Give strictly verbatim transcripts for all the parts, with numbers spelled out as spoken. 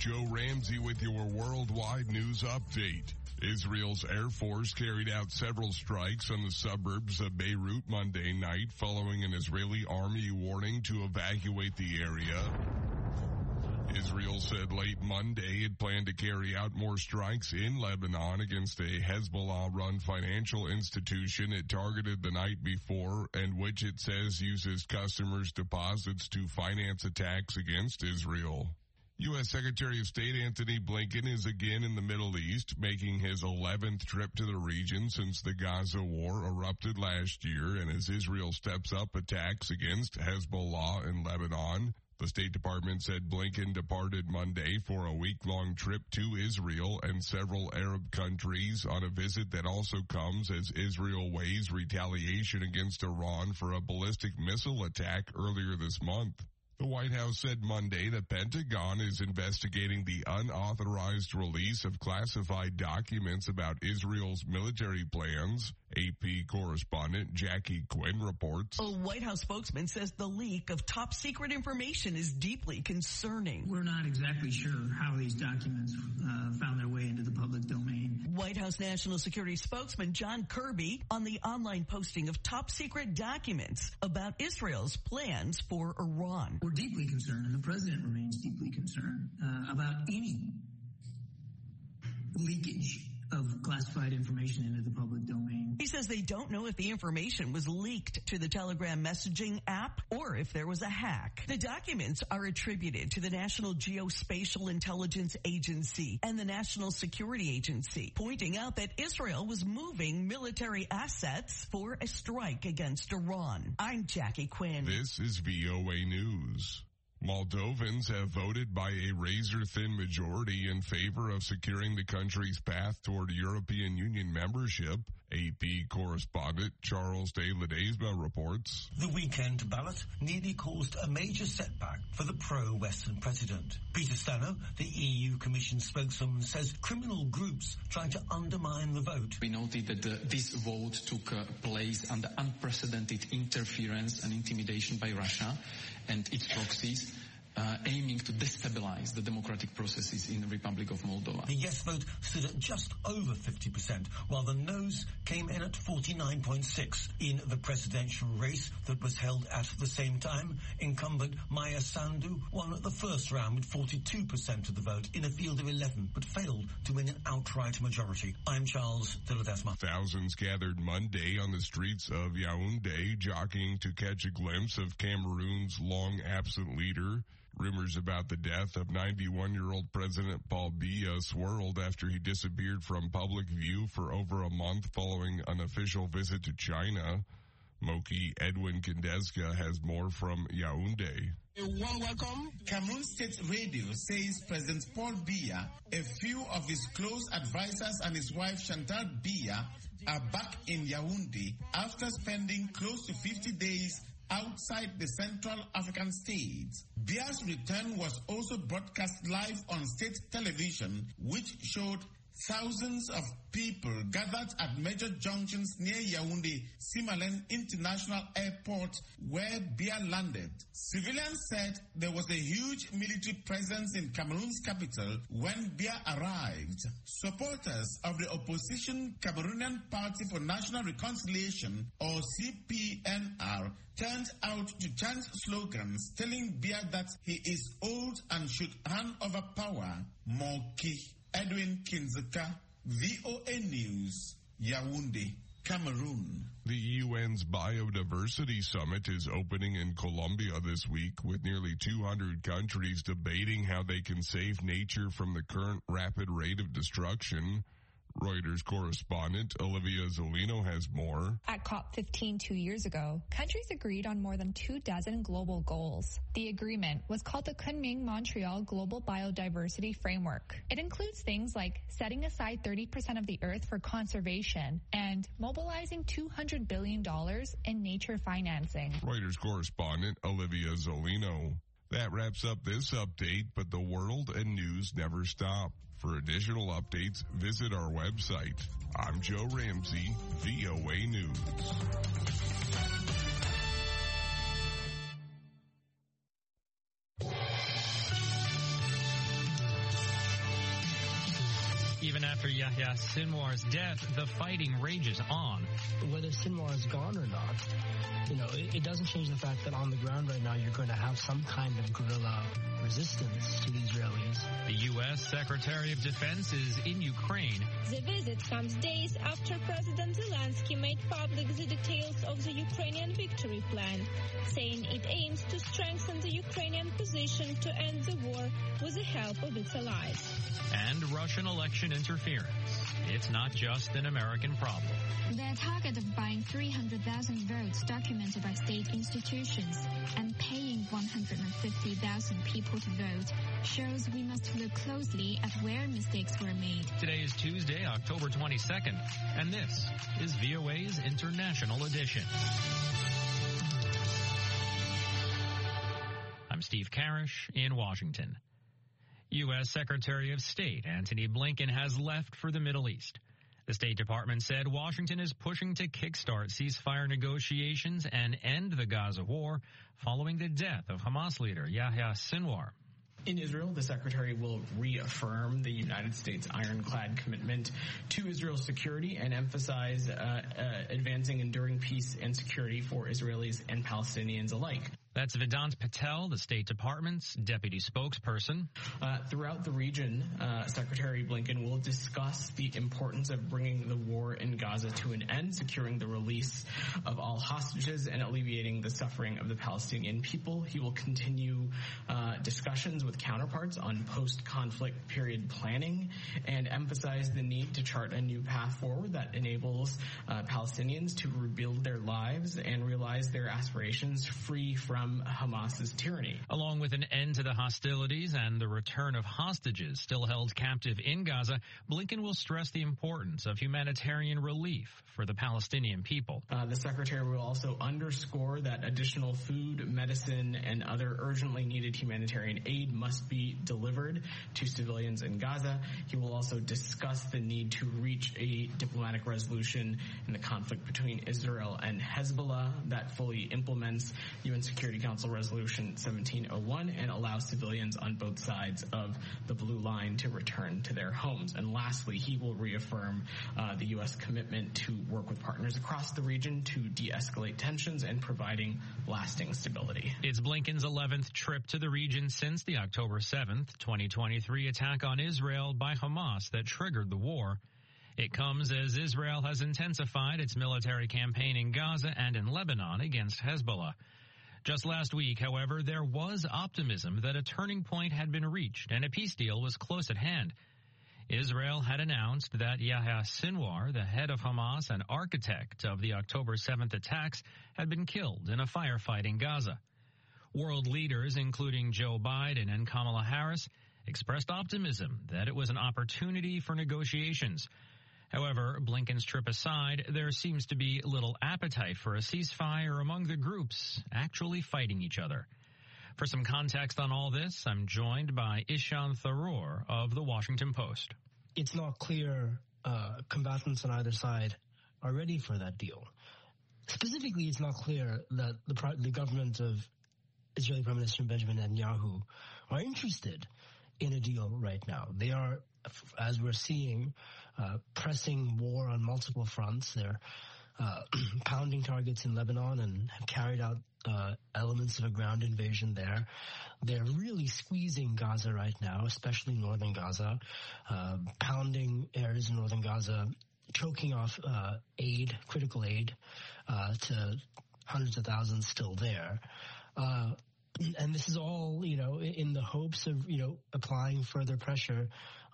Joe Ramsey with your worldwide news update. Israel's Air Force carried out several strikes on the suburbs of Beirut Monday night following an Israeli army warning to evacuate the area. Israel said late Monday it planned to carry out more strikes in Lebanon against a Hezbollah-run financial institution it targeted the night before and which it says uses customers' deposits to finance attacks against Israel. U S. Secretary of State Antony Blinken is again in the Middle East, making his eleventh trip to the region since the Gaza war erupted last year and as Israel steps up attacks against Hezbollah in Lebanon. The State Department said Blinken departed Monday for a week-long trip to Israel and several Arab countries on a visit that also comes as Israel weighs retaliation against Iran for a ballistic missile attack earlier this month. The White House said Monday the Pentagon is investigating the unauthorized release of classified documents about Israel's military plans. A P correspondent Jackie Quinn reports. A White House spokesman says the leak of top secret information is deeply concerning. We're not exactly sure how these documents uh, found their way into the public domain. White House National Security spokesman John Kirby on the online posting of top secret documents about Israel's plans for Iran. We're deeply concerned, and the president remains deeply concerned uh, about any leakage of classified information into the public domain. He says they don't know if the information was leaked to the Telegram messaging app or if there was a hack. The documents are attributed to the National Geospatial Intelligence Agency and the National Security Agency, pointing out that Israel was moving military assets for a strike against Iran. I'm Jackie Quinn. This is V O A News. Moldovans have voted by a razor-thin majority in favor of securing the country's path toward European Union membership. A P correspondent Charles de Ledesma reports. The weekend ballot nearly caused a major setback for the pro-Western president. Peter Stano, the E U Commission spokesman, says criminal groups trying to undermine the vote. We noted that the, this vote took uh, place under unprecedented interference and intimidation by Russia and its proxies, Uh, aiming to destabilize the democratic processes in the Republic of Moldova. The yes vote stood at just over fifty percent, while the no's came in at forty-nine point six. In the presidential race that was held at the same time, incumbent Maya Sandu won the first round with forty-two percent of the vote in a field of eleven, but failed to win an outright majority. I'm Charles de Ledesma. Thousands gathered Monday on the streets of Yaoundé, jockeying to catch a glimpse of Cameroon's long-absent leader. Rumors about the death of ninety-one-year-old President Paul Biya swirled after he disappeared from public view for over a month following an official visit to China. Moki Edwin Kindezga has more from Yaoundé. A warm welcome. Cameroon State Radio says President Paul Biya, a few of his close advisors and his wife Chantal Biya are back in Yaoundé after spending close to fifty days outside the Central African states. Biya's return was also broadcast live on state television, which showed thousands of people gathered at major junctions near Yaoundé Simalène International Airport where Biya landed. Civilians said there was a huge military presence in Cameroon's capital when Biya arrived. Supporters of the opposition Cameroonian Party for National Reconciliation, or C P N R, turned out to chant slogans telling Biya that he is old and should hand over power. Moki Edwin Kinzeka, V O A News, Yaoundé, Cameroon. The U N's Biodiversity Summit is opening in Colombia this week with nearly two hundred countries debating how they can save nature from the current rapid rate of destruction. Reuters correspondent Olivia Zolino has more. At COP fifteen two years ago, countries agreed on more than two dozen global goals. The agreement was called the Kunming-Montreal Global Biodiversity Framework. It includes things like setting aside thirty percent of the earth for conservation and mobilizing two hundred billion dollars in nature financing. Reuters correspondent Olivia Zolino. That wraps up this update, but the world and news never stop. For additional updates, visit our website. I'm Joe Ramsey, V O A News. Even after Yahya Sinwar's death, the fighting rages on. Whether Sinwar is gone or not, you know, it, it doesn't change the fact that on the ground right now you're going to have some kind of guerrilla resistance to the Israelis. The U S Secretary of Defense is in Ukraine. The visit comes days after President Zelensky made public the details of the Ukrainian victory plan, saying it aims to strengthen the Ukrainian position to end the war with the help of its allies. And Russian election interference. It's not just an American problem. Their target of buying three hundred thousand votes documented by state institutions and paying one hundred fifty thousand people to vote shows we must look closely at where mistakes were made. Today is Tuesday, October twenty-second, and this is V O A's International Edition. I'm Steve Karish in Washington. U S Secretary of State Antony Blinken has left for the Middle East. The State Department said Washington is pushing to kickstart ceasefire negotiations and end the Gaza war following the death of Hamas leader Yahya Sinwar. In Israel, the Secretary will reaffirm the United States' ironclad commitment to Israel's security and emphasize uh, uh, advancing enduring peace and security for Israelis and Palestinians alike. That's Vedant Patel, the State Department's deputy spokesperson. Uh, throughout the region, uh, Secretary Blinken will discuss the importance of bringing the war in Gaza to an end, securing the release of all hostages, and alleviating the suffering of the Palestinian people. He will continue uh, discussions with counterparts on post-conflict period planning and emphasize the need to chart a new path forward that enables uh, Palestinians to rebuild their lives and realize their aspirations free from Hamas's tyranny. Along with an end to the hostilities and the return of hostages still held captive in Gaza, Blinken will stress the importance of humanitarian relief for the Palestinian people. Uh, the Secretary will also underscore that additional food, medicine, and other urgently needed humanitarian aid must be delivered to civilians in Gaza. He will also discuss the need to reach a diplomatic resolution in the conflict between Israel and Hezbollah that fully implements U N Security Council Resolution seventeen oh one and allows civilians on both sides of the blue line to return to their homes. And lastly, he will reaffirm uh, the U S commitment to work with partners across the region to de-escalate tensions and providing lasting stability. It's Blinken's eleventh trip to the region since the October seventh, twenty twenty-three attack on Israel by Hamas that triggered the war. It comes as Israel has intensified its military campaign in Gaza and in Lebanon against Hezbollah. Just last week, however, there was optimism that a turning point had been reached and a peace deal was close at hand. Israel had announced that Yahya Sinwar, the head of Hamas and architect of the October seventh attacks, had been killed in a firefight in Gaza. World leaders, including Joe Biden and Kamala Harris, expressed optimism that it was an opportunity for negotiations. However, Blinken's trip aside, there seems to be little appetite for a ceasefire among the groups actually fighting each other. For some context on all this, I'm joined by Ishan Tharoor of The Washington Post. It's not clear uh, combatants on either side are ready for that deal. Specifically, it's not clear that the, the government of Israeli Prime Minister Benjamin Netanyahu are interested in a deal right now. They are, as we're seeing, uh, pressing war on multiple fronts. They're uh, pounding targets in Lebanon and have carried out uh, elements of a ground invasion there. They're really squeezing Gaza right now, especially northern Gaza, uh, pounding areas in northern Gaza, choking off uh, aid, critical aid, uh, to hundreds of thousands still there. Uh, and this is all, you know, in the hopes of, you know, applying further pressure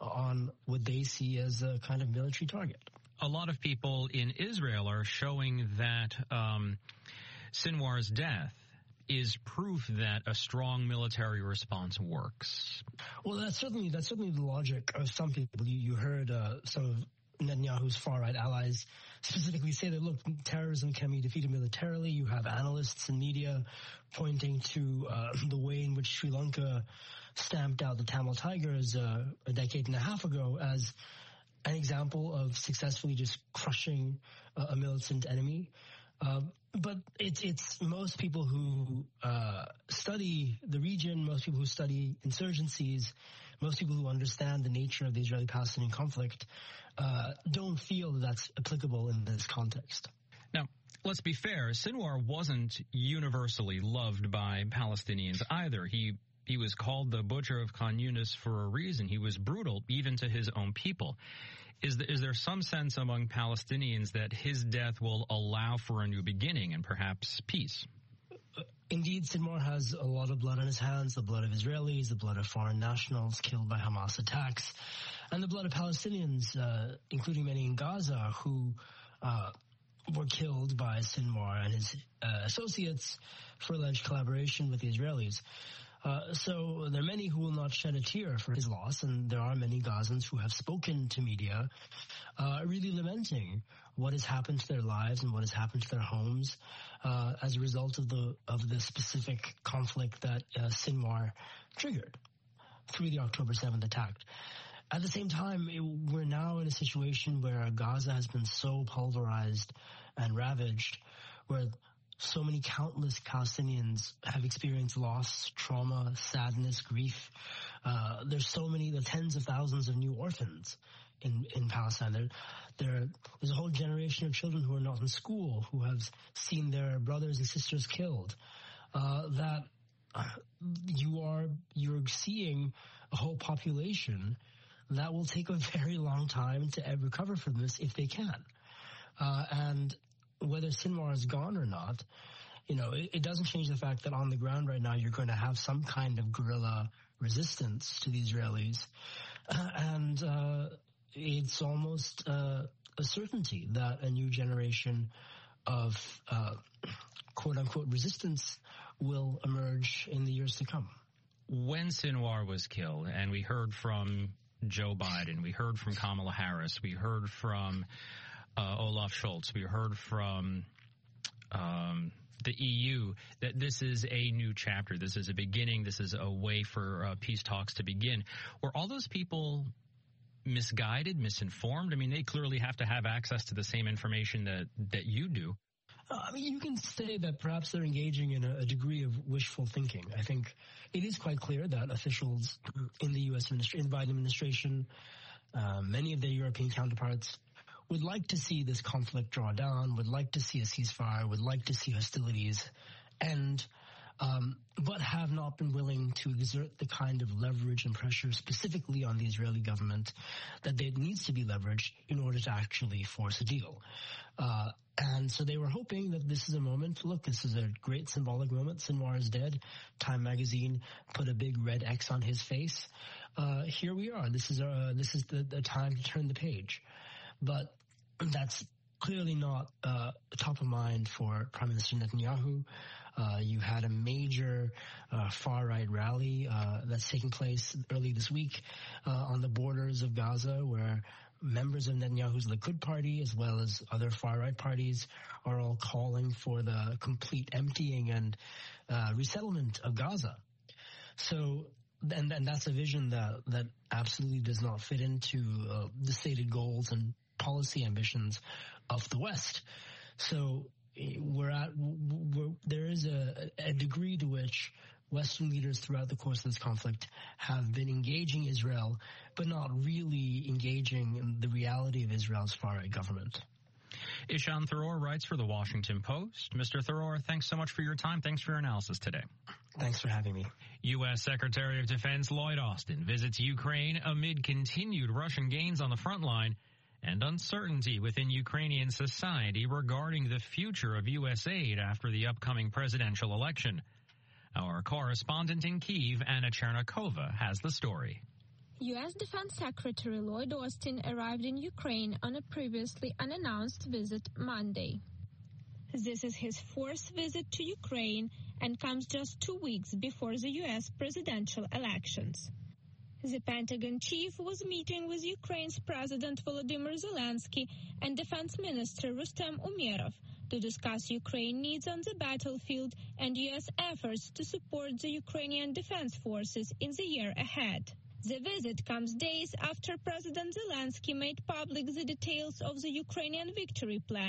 on what they see as a kind of military target. A lot of people in Israel are showing that um, Sinwar's death is proof that a strong military response works. Well, that's certainly that's certainly the logic of some people. You, you heard uh, some of Netanyahu's far-right allies specifically say that, look, terrorism can be defeated militarily. You have analysts and media pointing to uh, the way in which Sri Lanka stamped out the Tamil Tigers uh, a decade and a half ago as an example of successfully just crushing uh, a militant enemy. Uh, but it's, it's most people who uh, study the region, most people who study insurgencies most people who understand the nature of the Israeli-Palestinian conflict uh, don't feel that that's applicable in this context. Now, let's be fair. Sinwar wasn't universally loved by Palestinians either. He he was called the Butcher of Khan Yunis for a reason. He was brutal, even to his own people. Is, the, is there some sense among Palestinians that his death will allow for a new beginning and perhaps peace? Indeed, Sinwar has a lot of blood on his hands, the blood of Israelis, the blood of foreign nationals killed by Hamas attacks, and the blood of Palestinians, uh, including many in Gaza, who uh, were killed by Sinwar and his uh, associates for alleged collaboration with the Israelis. Uh, so there are many who will not shed a tear for his loss, and there are many Gazans who have spoken to media uh, really lamenting what has happened to their lives and what has happened to their homes uh, as a result of the of the specific conflict that uh, Sinwar triggered through the October seventh attack. At the same time, it, we're now in a situation where Gaza has been so pulverized and ravaged, where so many countless Palestinians have experienced loss, trauma, sadness, grief. Uh, there's so many, the tens of thousands of new orphans in, in Palestine. There, there, there's a whole generation of children who are not in school, who have seen their brothers and sisters killed. Uh, that uh, you are, you're seeing a whole population that will take a very long time to recover from this if they can. Uh, and whether Sinwar is gone or not, you know, it, it doesn't change the fact that on the ground right now you're going to have some kind of guerrilla resistance to the Israelis. Uh, and uh, it's almost uh, a certainty that a new generation of uh, quote-unquote resistance will emerge in the years to come. When Sinwar was killed, and we heard from Joe Biden, we heard from Kamala Harris, we heard from Uh, Olaf Scholz, we heard from um, the E U that this is a new chapter. This is a beginning. This is a way for uh, peace talks to begin. Were all those people misguided, misinformed? I mean, they clearly have to have access to the same information that, that you do. Uh, I mean, you can say that perhaps they're engaging in a, a degree of wishful thinking. I think it is quite clear that officials in the U S administration, in the Biden administration, uh, many of their European counterparts would like to see this conflict draw down, would like to see a ceasefire, would like to see hostilities end, um, but have not been willing to exert the kind of leverage and pressure specifically on the Israeli government that it needs to be leveraged in order to actually force a deal. Uh, and so they were hoping that this is a moment. Look, this is a great symbolic moment. Sinwar is dead. Time magazine put a big red X on his face. Uh, here we are. This is uh, this is the, the time to turn the page. But that's clearly not uh, top of mind for Prime Minister Netanyahu. Uh, you had a major uh, far-right rally uh, that's taking place early this week uh, on the borders of Gaza, where members of Netanyahu's Likud party, as well as other far-right parties, are all calling for the complete emptying and uh, resettlement of Gaza. So, and, and that's a vision that, that absolutely does not fit into uh, the stated goals and policy ambitions of the West. So we're at, we're, there is a, a degree to which Western leaders throughout the course of this conflict have been engaging Israel, but not really engaging in the reality of Israel's far-right government. Ishan Tharoor writes for The Washington Post. Mister Tharoor, thanks so much for your time. Thanks for your analysis today. Thanks for having me. U S. Secretary of Defense Lloyd Austin visits Ukraine amid continued Russian gains on the front line and uncertainty within Ukrainian society regarding the future of U S aid after the upcoming presidential election. Our correspondent in Kyiv, Anna Chernikova, has the story. U S. Defense Secretary Lloyd Austin arrived in Ukraine on a previously unannounced visit Monday. This is his fourth visit to Ukraine and comes just two weeks before the U S presidential elections. The Pentagon chief was meeting with Ukraine's President Volodymyr Zelensky and Defense Minister Rustem Umerov to discuss Ukraine needs on the battlefield and U S efforts to support the Ukrainian defense forces in the year ahead. The visit comes days after President Zelensky made public the details of the Ukrainian victory plan,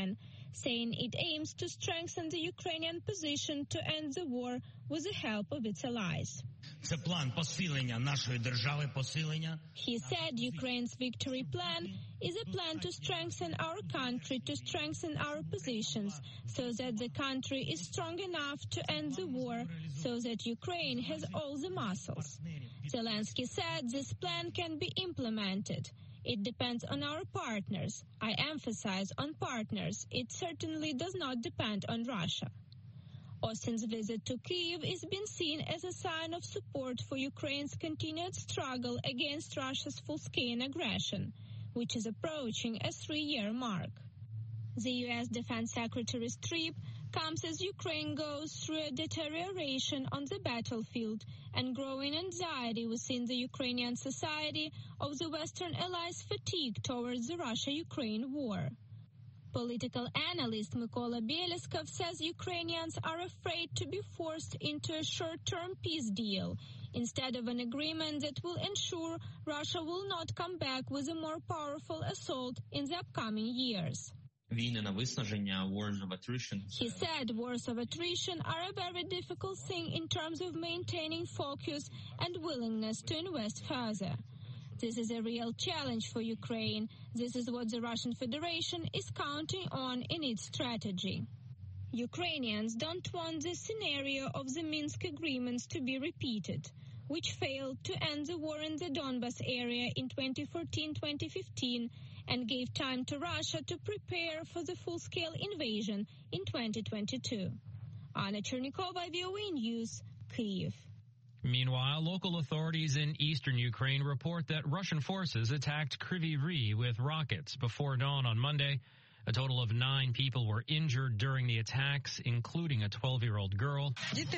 saying it aims to strengthen the Ukrainian position to end the war with the help of its allies. Це план посилення нашої держави, посилення. He said Ukraine's victory plan is a plan to strengthen our country, to strengthen our positions, so that the country is strong enough to end the war, so that Ukraine has all the muscles. Zelensky said this plan can be implemented. It depends on our partners. I emphasize on partners. It certainly does not depend on Russia. Austin's visit to Kyiv is being seen as a sign of support for Ukraine's continued struggle against Russia's full-scale aggression, which is approaching a three-year mark. The U S Defense Secretary's trip comes as Ukraine goes through a deterioration on the battlefield and growing anxiety within the Ukrainian society of the Western allies' fatigue towards the Russia-Ukraine war. Political analyst Mykola Beleskov says Ukrainians are afraid to be forced into a short-term peace deal instead of an agreement that will ensure Russia will not come back with a more powerful assault in the upcoming years. Війни на виснаження, wars of attrition. He said wars of attrition are a very difficult thing in terms of maintaining focus and willingness to invest further. This is a real challenge for Ukraine. This is what the Russian Federation is counting on in its strategy. Ukrainians don't want the scenario of the Minsk agreements to be repeated, which failed to end the war in the Donbas area in twenty fourteen twenty fifteen and gave time to Russia to prepare for the full-scale invasion in twenty twenty-two. Anna Chernikova, V O A News, Kyiv. Meanwhile, local authorities in eastern Ukraine report that Russian forces attacked Kryvyi Rih with rockets before dawn on Monday. A total of nine people were injured during the attacks, including a twelve-year-old girl.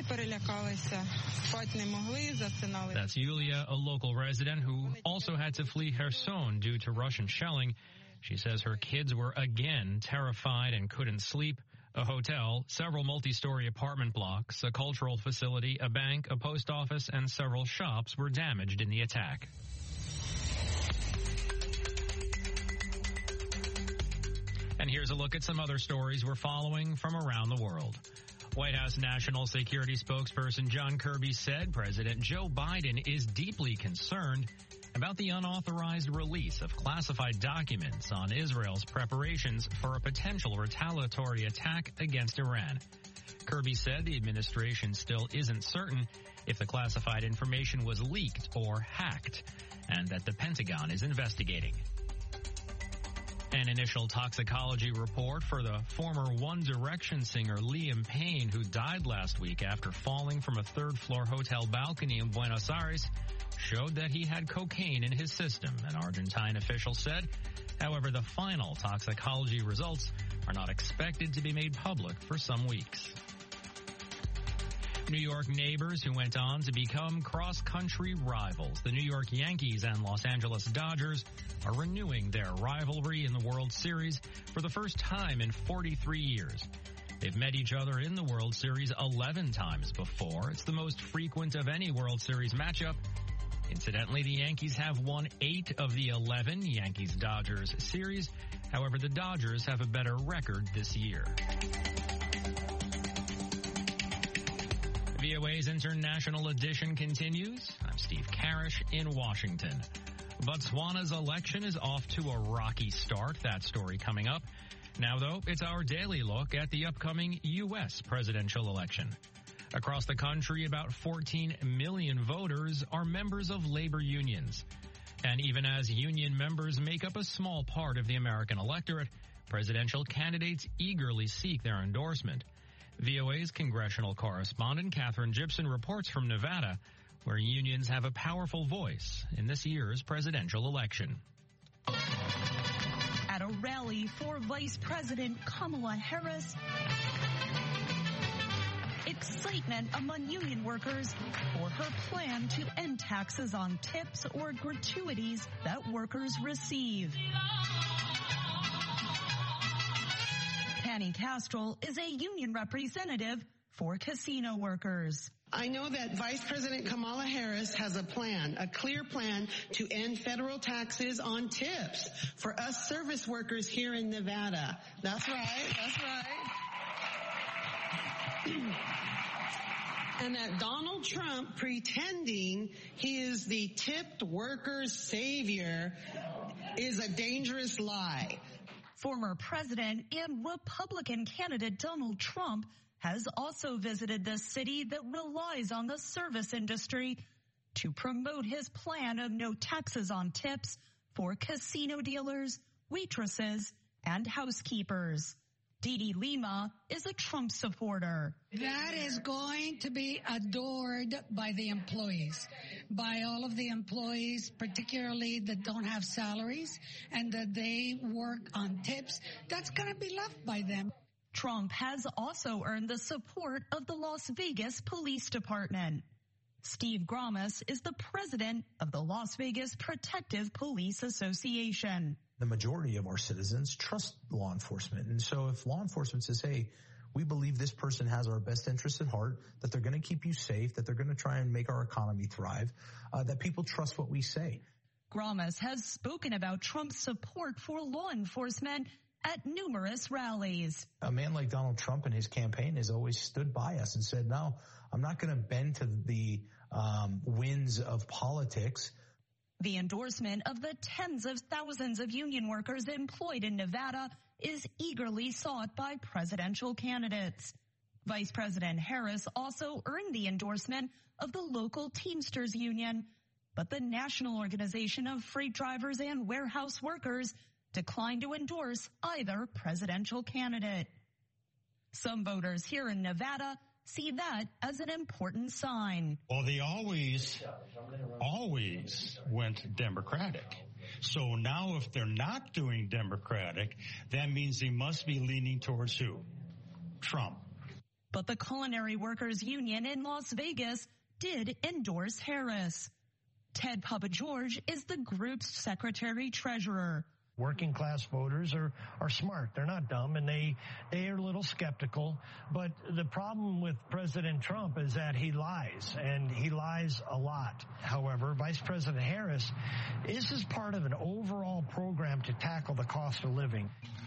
That's Yulia, a local resident who also had to flee Kherson due to Russian shelling. She says her kids were again terrified and couldn't sleep. A hotel, several multi-story apartment blocks, a cultural facility, a bank, a post office, and several shops were damaged in the attack. And here's a look at some other stories we're following from around the world. White House National Security spokesperson John Kirby said President Joe Biden is deeply concerned about the unauthorized release of classified documents on Israel's preparations for a potential retaliatory attack against Iran. Kirby said the administration still isn't certain if the classified information was leaked or hacked, and that the Pentagon is investigating. An initial toxicology report for the former One Direction singer Liam Payne, who died last week after falling from a third-floor hotel balcony in Buenos Aires, showed that he had cocaine in his system, an Argentine official said. However, the final toxicology results are not expected to be made public for some weeks. New York neighbors who went on to become cross-country rivals. The New York Yankees and Los Angeles Dodgers are renewing their rivalry in the World Series for the first time in forty-three years. They've met each other in the World Series eleven times before. It's the most frequent of any World Series matchup. Incidentally, the Yankees have won eight of the eleven Yankees-Dodgers series. However, the Dodgers have a better record this year. V O A's International Edition continues. I'm Steve Karish in Washington. Botswana's election is off to a rocky start. That story coming up. Now, though, it's our daily look at the upcoming U S presidential election. Across the country, about fourteen million voters are members of labor unions. And even as union members make up a small part of the American electorate, presidential candidates eagerly seek their endorsement. V O A's congressional correspondent Catherine Gibson reports from Nevada, where unions have a powerful voice in this year's presidential election. At a rally for Vice President Kamala Harris, excitement among union workers for her plan to end taxes on tips or gratuities that workers receive. Penny Castrol is a union representative for casino workers. I know that Vice President Kamala Harris has a plan, a clear plan to end federal taxes on tips for us service workers here in Nevada. That's right, that's right. And that Donald Trump pretending he is the tipped workers' savior is a dangerous lie. Former President and Republican candidate Donald Trump has also visited the city that relies on the service industry to promote his plan of no taxes on tips for casino dealers, waitresses, and housekeepers. Dee Dee Lima is a Trump supporter. That is going to be adored by the employees, by all of the employees, particularly that don't have salaries and that they work on tips. That's going to be loved by them. Trump has also earned the support of the Las Vegas Police Department. Steve Gromas is the president of the Las Vegas Protective Police Association. The majority of our citizens trust law enforcement. And so if law enforcement says, hey, we believe this person has our best interests at heart, that they're going to keep you safe, that they're going to try and make our economy thrive, uh, that people trust what we say. Gromas has spoken about Trump's support for law enforcement at numerous rallies. A man like Donald Trump and his campaign has always stood by us and said, no, I'm not going to bend to the um, winds of politics. The endorsement of the tens of thousands of union workers employed in Nevada is eagerly sought by presidential candidates. Vice President Harris also earned the endorsement of the local Teamsters Union, but the National Organization of Freight Drivers and Warehouse Workers declined to endorse either presidential candidate. Some voters here in Nevada see that as an important sign. Well, they always, always went Democratic. So now if they're not doing Democratic, that means they must be leaning towards who? Trump. But the Culinary Workers Union in Las Vegas did endorse Harris. Ted Papageorge is the group's secretary-treasurer. Working class voters are, are smart. They're not dumb, and they, they are a little skeptical. But the problem with President Trump is that he lies, and he lies a lot. However, Vice President Harris, this is part of an overall program to tackle the cost of living.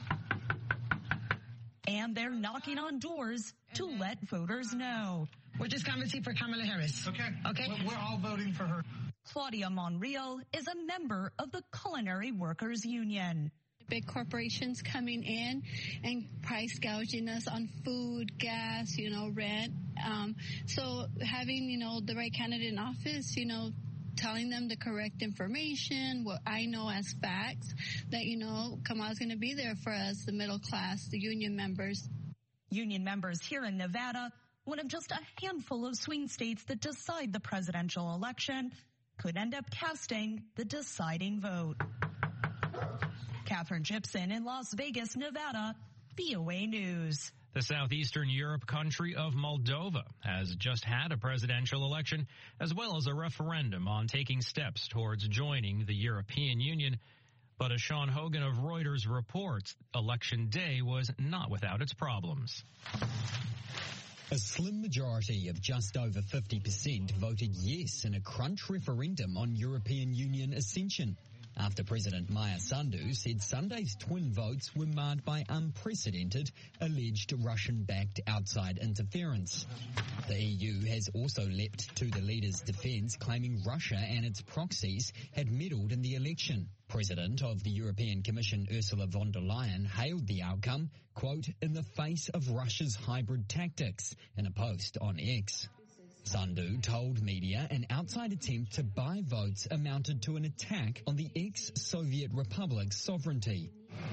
And they're knocking on doors to let voters know. We're just canvassing for Kamala Harris. Okay. Okay. We're, we're all voting for her. Claudia Monreal is a member of the Culinary Workers Union. Big corporations coming in and price gouging us on food, gas, you know, rent. Um, so having, you know, the right candidate in office, you know, telling them the correct information, what I know as facts, that, you know, Kamala's going to be there for us, the middle class, the union members. Union members here in Nevada, one of just a handful of swing states that decide the presidential election, could end up casting the deciding vote. Catherine Gibson in Las Vegas, Nevada, V O A News. The southeastern Europe country of Moldova has just had a presidential election as well as a referendum on taking steps towards joining the European Union. But as Sean Hogan of Reuters reports, Election Day was not without its problems. A slim majority of just over fifty percent voted yes in a crunch referendum on European Union ascension, after President Maya Sandu said Sunday's twin votes were marred by unprecedented, alleged Russian-backed outside interference. The E U has also leapt to the leader's defense, claiming Russia and its proxies had meddled in the election. President of the European Commission Ursula von der Leyen hailed the outcome, quote, in the face of Russia's hybrid tactics, in a post on X. Sandu told media an outside attempt to buy votes amounted to an attack on the ex-Soviet republic's sovereignty.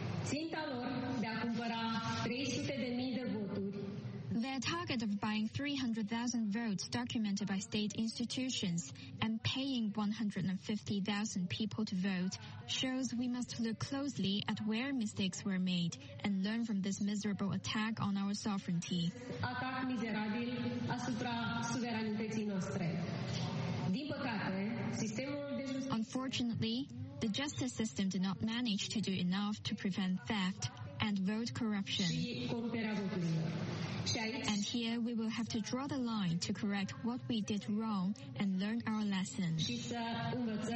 Their target of buying three hundred thousand votes documented by state institutions and paying one hundred fifty thousand people to vote shows we must look closely at where mistakes were made and learn from this miserable attack on our sovereignty. Unfortunately, the justice system did not manage to do enough to prevent theft and vote corruption. And here we will have to draw the line to correct what we did wrong and learn our lesson. She said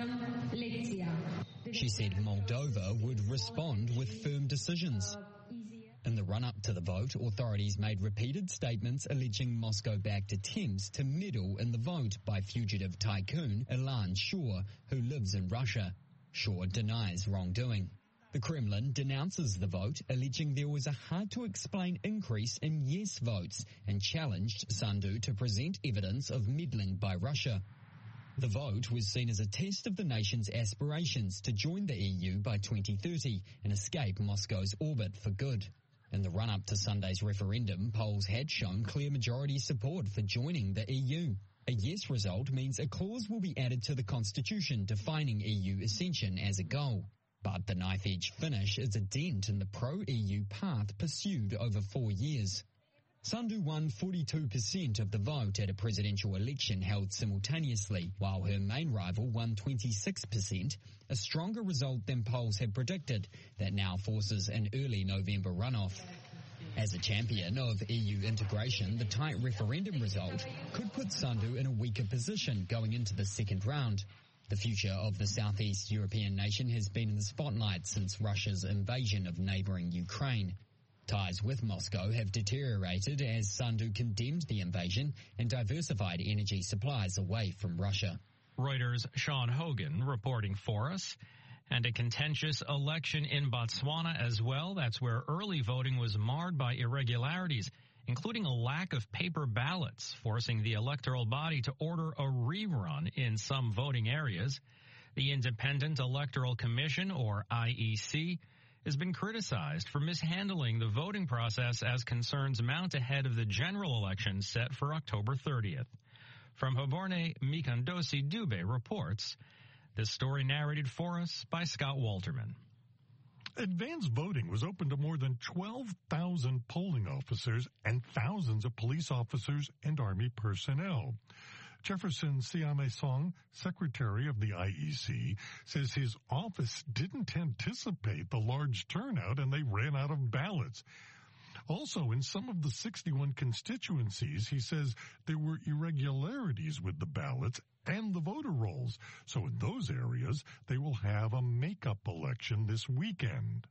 Moldova would respond with firm decisions. In the run-up to the vote, authorities made repeated statements alleging Moscow-backed attempts to meddle in the vote by fugitive tycoon Ilan Shor, who lives in Russia. Shor denies wrongdoing. The Kremlin denounces the vote, alleging there was a hard-to-explain increase in yes votes, and challenged Sandu to present evidence of meddling by Russia. The vote was seen as a test of the nation's aspirations to join the E U by twenty thirty and escape Moscow's orbit for good. In the run-up to Sunday's referendum, polls had shown clear majority support for joining the E U. A yes result means a clause will be added to the constitution defining E U accession as a goal. But the knife-edge finish is a dent in the pro-E U path pursued over four years. Sandu won forty-two percent of the vote at a presidential election held simultaneously, while her main rival won twenty-six percent, a stronger result than polls had predicted that now forces an early November runoff. As a champion of E U integration, the tight referendum result could put Sandu in a weaker position going into the second round. The future of the Southeast European nation has been in the spotlight since Russia's invasion of neighboring Ukraine. Ties with Moscow have deteriorated as Sandu condemned the invasion and diversified energy supplies away from Russia. Reuters' Sean Hogan reporting for us. And a contentious election in Botswana as well. That's where early voting was marred by irregularities, including a lack of paper ballots, forcing the electoral body to order a rerun in some voting areas. The Independent Electoral Commission, or I E C, has been criticized for mishandling the voting process as concerns mount ahead of the general election set for October thirtieth. From Hoborne, Mikandosi Dube reports. This story narrated for us by Scott Walterman. Advanced voting was open to more than twelve thousand polling officers and thousands of police officers and Army personnel. Jefferson Siame-Song, secretary of the I E C, says his office didn't anticipate the large turnout and they ran out of ballots. Also, in some of the sixty-one constituencies, he says there were irregularities with the ballots and the voter rolls. So in those areas, they will have a make-up election this weekend.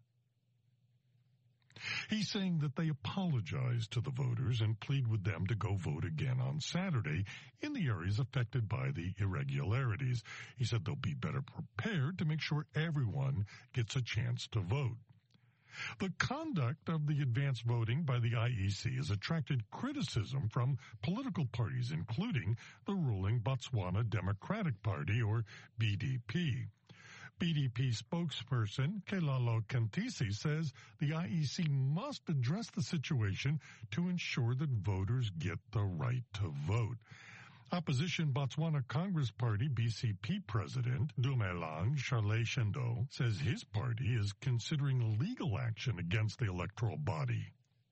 He's saying that they apologize to the voters and plead with them to go vote again on Saturday in the areas affected by the irregularities. He said they'll be better prepared to make sure everyone gets a chance to vote. The conduct of the advanced voting by the I E C has attracted criticism from political parties, including the ruling Botswana Democratic Party, or B D P. B D P spokesperson Kelalo Kantisi says the I E C must address the situation to ensure that voters get the right to vote. Opposition Botswana Congress Party B C P President Dumelang Charles Shendo says his party is considering legal action against the electoral body.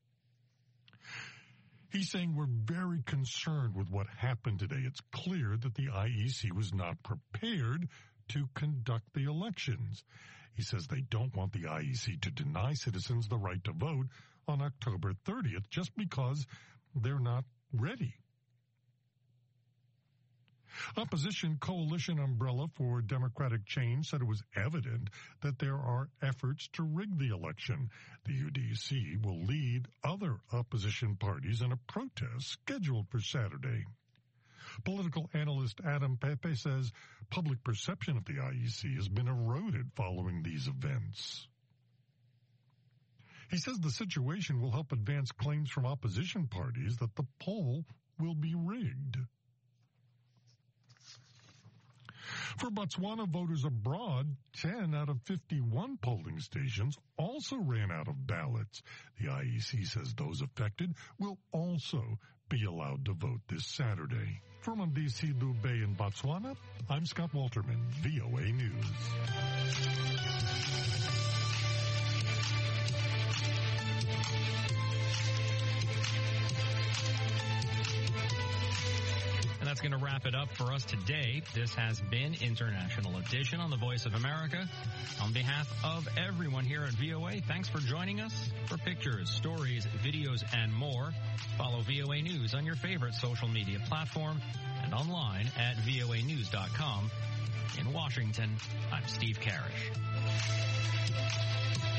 He's saying we're very concerned with what happened today. It's clear that the I E C was not prepared to conduct the elections. He says they don't want the I E C to deny citizens the right to vote on October thirtieth just because they're not ready. Opposition Coalition Umbrella for Democratic Change said it was evident that there are efforts to rig the election. The U D C will lead other opposition parties in a protest scheduled for Saturday. Political analyst Adam Pepe says public perception of the I E C has been eroded following these events. He says the situation will help advance claims from opposition parties that the poll will be rigged. For Botswana voters abroad, ten out of fifty-one polling stations also ran out of ballots. The I E C says those affected will also be allowed to vote this Saturday. From Ndisi Dube in Botswana, I'm Scott Walterman, V O A News. And that's going to wrap it up for us today. This has been International Edition on the Voice of America. On behalf of everyone here at V O A, thanks for joining us. For pictures, stories, videos, and more, follow V O A News on your favorite social media platform and online at V O A news dot com. In Washington, I'm Steve Karish.